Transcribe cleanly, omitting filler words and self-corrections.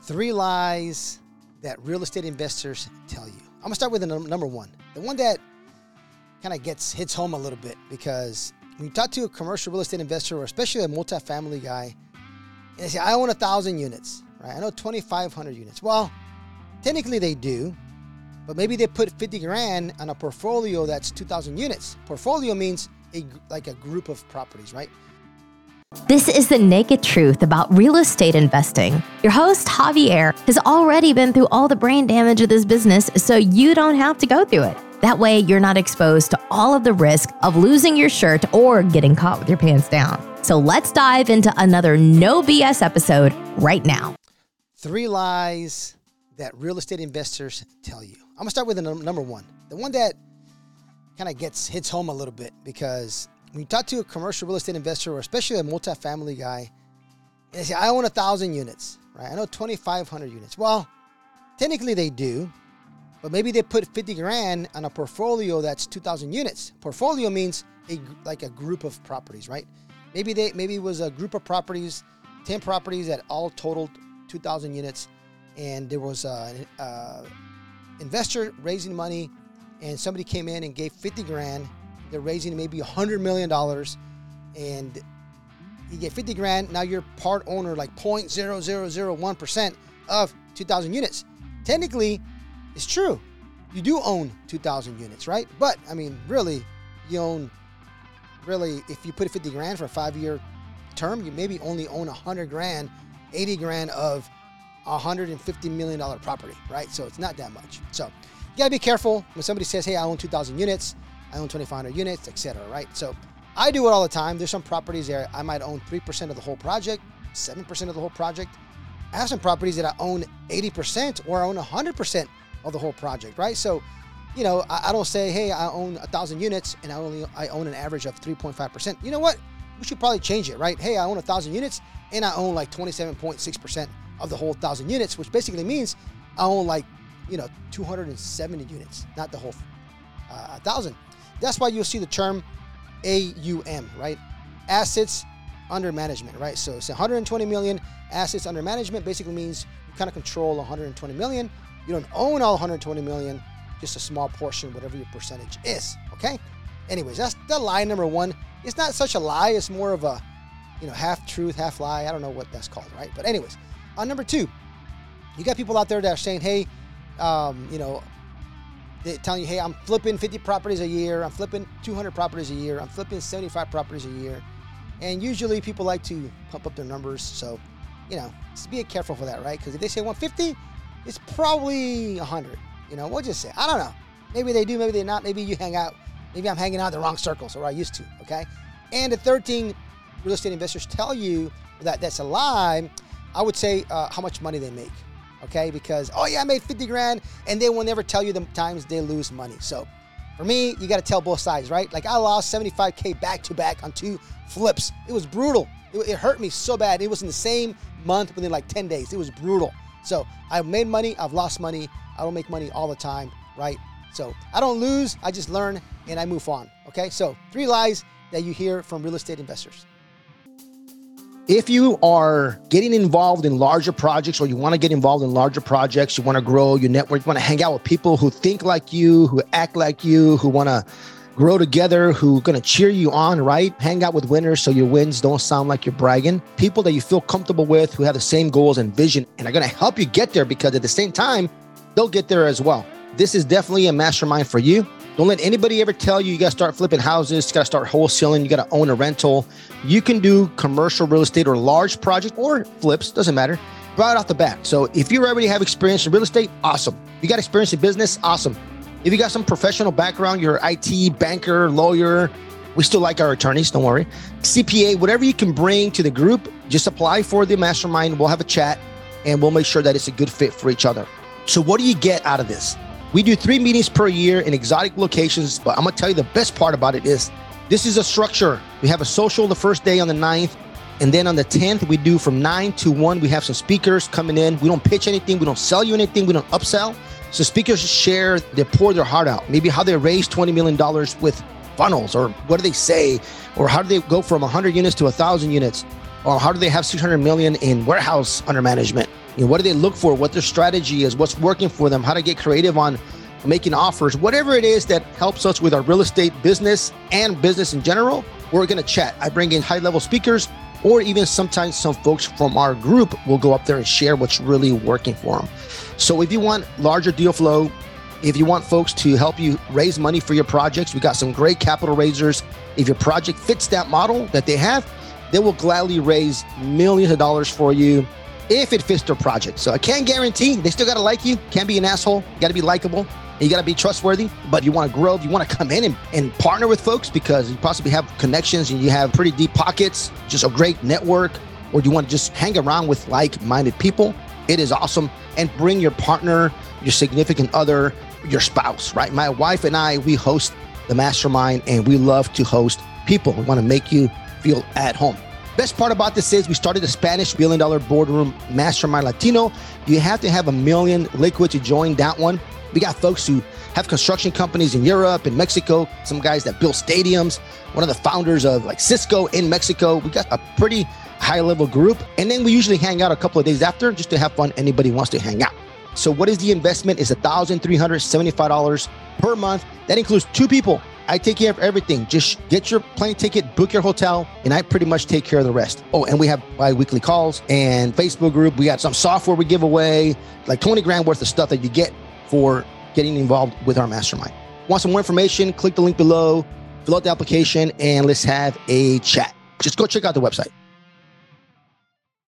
Three lies that real estate investors tell you. I'm going to start with the number one. The one that kind of hits home a little bit, because when you talk to a commercial real estate investor, or especially a multifamily guy, and they say, I own 1,000 units, right? I know 2,500 units. Well, technically they do, but maybe they put 50 grand on a portfolio that's 2,000 units. Portfolio means like a group of properties, right? This is the naked truth about real estate investing. Your host, Javier, has already been through all the brain damage of this business, so you don't have to go through it. That way, you're not exposed to all of the risk of losing your shirt or getting caught with your pants down. So let's dive into another no BS episode right now. Three lies that real estate investors tell you. I'm gonna start with the number one. The one that kind of hits home a little bit, because when you talk to a commercial real estate investor, or especially a multifamily guy, and they say, I own 1,000 units, right? I know 2,500 units. Well, technically they do, but maybe they put 50 grand on a portfolio that's 2,000 units. Portfolio means like a group of properties, right? Maybe it was a group of properties, 10 properties that all totaled 2,000 units, and there was an investor raising money, and somebody came in and gave 50 grand. They're raising maybe $100 million, and you get 50 grand. Now you're part owner, like 0.0001% of 2,000 units. Technically, it's true. You do own 2,000 units, right? But I mean, really, if you put 50 grand for a 5-year term, you maybe only own 100 grand, 80 grand of $150 million property, right? So it's not that much. So you gotta be careful when somebody says, hey, I own 2,000 units. I own 2,500 units, etc. Right? So I do it all the time. There's some properties there I might own 3% of the whole project, 7% of the whole project. I have some properties that I own 80% or I own 100% of the whole project, right? So, I don't say, hey, I own 1,000 units and I own an average of 3.5%. You know what? We should probably change it, right? Hey, I own 1,000 units and I own like 27.6% of the whole 1,000 units, which basically means I own 270 units, not the whole 1,000. That's why you'll see the term AUM, right? Assets under management, right? So it's 120 million assets under management. Basically means you kind of control 120 million. You don't own all 120 million, just a small portion, whatever your percentage is, okay? Anyways, that's the lie number one. It's not such a lie. It's more of a, half truth, half lie. I don't know what that's called, right? But anyways, on number two, you got people out there that are saying, hey, they're telling you, hey, I'm flipping 50 properties a year. I'm flipping 200 properties a year. I'm flipping 75 properties a year. And usually people like to pump up their numbers. So, just be careful for that, right? Because if they say 150, it's probably 100. We'll just say, I don't know. Maybe they do, maybe they're not. Maybe you hang out. Maybe I'm hanging out in the wrong circles, or I used to, okay? And the third thing real estate investors tell you that's a lie, I would say how much money they make. Okay, because, oh yeah, I made 50 grand, and they will never tell you the times they lose money. So for me, you got to tell both sides, right? Like I lost 75K back to back on 2 flips. It was brutal. It hurt me so bad. It was in the same month within like 10 days. It was brutal. So I've made money. I've lost money. I don't make money all the time, right? So I don't lose. I just learn and I move on. Okay, so 3 lies that you hear from real estate investors. If you are getting involved in larger projects, or you want to get involved in larger projects, you want to grow your network, you want to hang out with people who think like you, who act like you, who want to grow together, who are going to cheer you on, right? Hang out with winners so your wins don't sound like you're bragging. People that you feel comfortable with, who have the same goals and vision, and are going to help you get there, because at the same time, they'll get there as well. This is definitely a mastermind for you. Don't let anybody ever tell you got to start flipping houses, you got to start wholesaling, you got to own a rental. You can do commercial real estate or large project or flips, doesn't matter, right off the bat. So if you already have experience in real estate, awesome. You got experience in business, awesome. If you got some professional background, you're IT, banker, lawyer, we still like our attorneys, don't worry. CPA, whatever you can bring to the group, just apply for the mastermind. We'll have a chat and we'll make sure that it's a good fit for each other. So what do you get out of this? We do 3 meetings per year in exotic locations, but I'm going to tell you the best part about it is this is a structure. We have a social the first day on the 9th, and then on the 10th, we do from 9 to 1. We have some speakers coming in. We don't pitch anything. We don't sell you anything. We don't upsell. So speakers share, they pour their heart out. Maybe how they raised $20 million with funnels, or what do they say? Or how do they go from 100 units to 1,000 units? Or how do they have 600 million in warehouse under management? what do they look for, what their strategy is, what's working for them, how to get creative on making offers, whatever it is that helps us with our real estate business and business in general, we're going to chat. I bring in high-level speakers, or even sometimes some folks from our group will go up there and share what's really working for them. So if you want larger deal flow, if you want folks to help you raise money for your projects, we got some great capital raisers. If your project fits that model that they have, they will gladly raise millions of dollars for you if it fits their project. So I can't guarantee. They still got to like you. Can't be an asshole. You got to be likable. You got to be trustworthy. But you want to grow. You want to come in and partner with folks because you possibly have connections and you have pretty deep pockets, just a great network, or you want to just hang around with like-minded people. It is awesome. And bring your partner, your significant other, your spouse, right? My wife and I, we host the mastermind, and we love to host people. We want to make you feel at home. Best part about this is we started the Spanish $1 billion boardroom mastermind Latino. You have to have $1 million liquid to join that one. We got folks who have construction companies in Europe and Mexico, some guys that build stadiums, one of the founders of like Cisco in Mexico. We got a pretty high level group. And then we usually hang out a couple of days after just to have fun. Anybody wants to hang out. So what is the investment? It's $1,375 per month. That includes 2 people. I take care of everything. Just get your plane ticket, book your hotel, and I pretty much take care of the rest. Oh, and we have bi-weekly calls and Facebook group. We got some software we give away, like 20 grand worth of stuff that you get for getting involved with our mastermind. Want some more information? Click the link below, fill out the application, and let's have a chat. Just go check out the website.